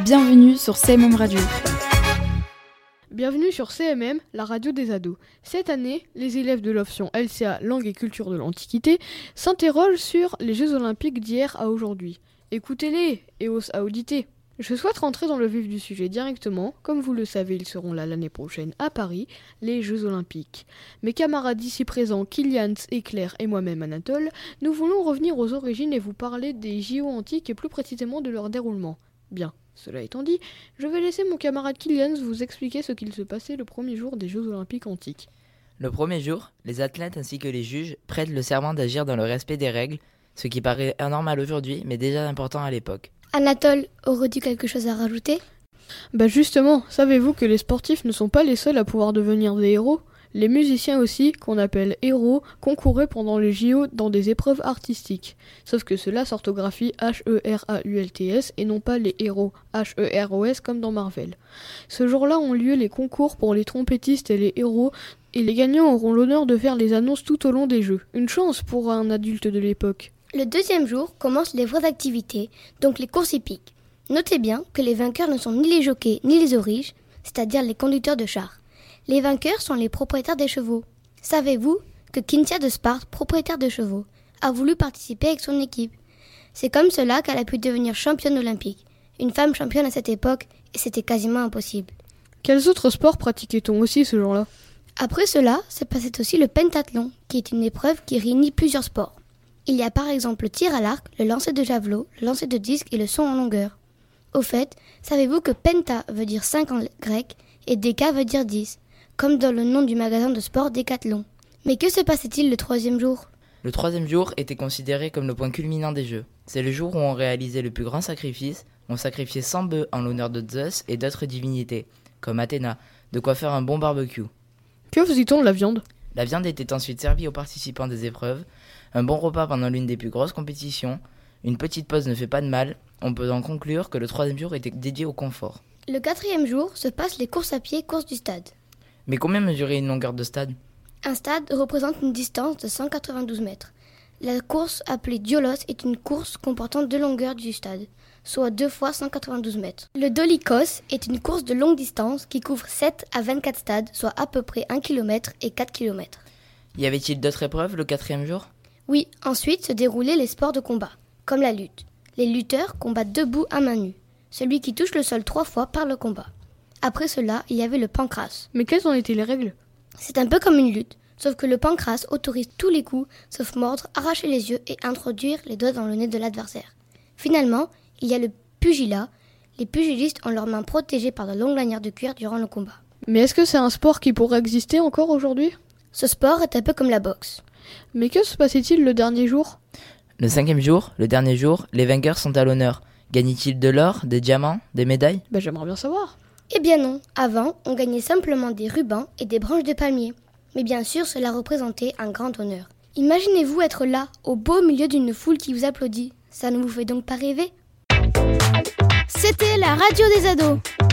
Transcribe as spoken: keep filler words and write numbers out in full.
Bienvenue sur C M M Radio. Bienvenue sur C M M, la radio des ados. Cette année, les élèves de l'option L C A Langue et Culture de l'Antiquité s'interrogent sur les Jeux Olympiques d'hier à aujourd'hui. Écoutez-les et os auditer. Je souhaite rentrer dans le vif du sujet directement. Comme vous le savez, ils seront là l'année prochaine à Paris, les Jeux Olympiques. Mes camarades ici présents, Kylian, Éclair et moi-même Anatole, nous voulons revenir aux origines et vous parler des J O antiques et plus précisément de leur déroulement. Bien, cela étant dit, je vais laisser mon camarade Kylian vous expliquer ce qu'il se passait le premier jour des Jeux Olympiques antiques. Le premier jour, les athlètes ainsi que les juges prêtent le serment d'agir dans le respect des règles, ce qui paraît anormal aujourd'hui mais déjà important à l'époque. Anatole, aurais-tu quelque chose à rajouter ? Bah justement, savez-vous que les sportifs ne sont pas les seuls à pouvoir devenir des héros ? Les musiciens aussi, qu'on appelle héros, concouraient pendant les J O dans des épreuves artistiques. Sauf que cela s'orthographie H E R A U L T S et non pas les héros H E R O S comme dans Marvel. Ce jour-là ont lieu les concours pour les trompettistes et les héros, et les gagnants auront l'honneur de faire les annonces tout au long des Jeux. Une chance pour un adulte de l'époque. Le deuxième jour commencent les vraies activités, donc les courses hippiques. Notez bien que les vainqueurs ne sont ni les jockeys ni les auriges, c'est-à-dire les conducteurs de chars. Les vainqueurs sont les propriétaires des chevaux. Savez-vous que Cynthia de Sparte, propriétaire de chevaux, a voulu participer avec son équipe ? C'est comme cela qu'elle a pu devenir championne olympique. Une femme championne à cette époque, et c'était quasiment impossible. Quels autres sports pratiquait-on aussi ce jour-là ? Après cela, se passait aussi le pentathlon, qui est une épreuve qui réunit plusieurs sports. Il y a par exemple le tir à l'arc, le lancer de javelot, le lancer de disque et le saut en longueur. Au fait, savez-vous que penta veut dire cinq en grec et déca veut dire dix, comme dans le nom du magasin de sport Décathlon. Mais que se passait-il le troisième jour ? Le troisième jour était considéré comme le point culminant des Jeux. C'est le jour où on réalisait le plus grand sacrifice. On sacrifiait cent bœufs en l'honneur de Zeus et d'autres divinités, comme Athéna, de quoi faire un bon barbecue. Que faisait-on de la viande ? La viande était ensuite servie aux participants des épreuves. Un bon repas pendant l'une des plus grosses compétitions. Une petite pause ne fait pas de mal. On peut en conclure que le troisième jour était dédié au confort. Le quatrième jour se passent les courses à pied, courses du stade. Mais combien mesurait une longueur de stade ? Un stade représente une distance de cent quatre-vingt-douze mètres. La course appelée diolos est une course comportant deux longueurs du stade, soit deux fois cent quatre-vingt-douze mètres. Le dolikos est une course de longue distance qui couvre sept à vingt-quatre stades, soit à peu près un kilomètre et quatre kilomètres. Y avait-il d'autres épreuves le quatrième jour ? Oui, ensuite se déroulaient les sports de combat, comme la lutte. Les lutteurs combattent debout à main nue. Celui qui touche le sol trois fois perd le combat. Après cela, il y avait le pancrace. Mais quelles en étaient les règles ? C'est un peu comme une lutte, sauf que le pancrace autorise tous les coups, sauf mordre, arracher les yeux et introduire les doigts dans le nez de l'adversaire. Finalement, il y a le pugilat. Les pugilistes ont leurs mains protégées par de longues lanières de cuir durant le combat. Mais est-ce que c'est un sport qui pourrait exister encore aujourd'hui ? Ce sport est un peu comme la boxe. Mais que se passait-il le dernier jour ? Le cinquième jour, le dernier jour, les vainqueurs sont à l'honneur. Gagnent-ils de l'or, des diamants, des médailles ? Bah j'aimerais bien savoir. Eh bien non, avant, on gagnait simplement des rubans et des branches de palmier. Mais bien sûr, cela représentait un grand honneur. Imaginez-vous être là, au beau milieu d'une foule qui vous applaudit. Ça ne vous fait donc pas rêver ? C'était la radio des ados.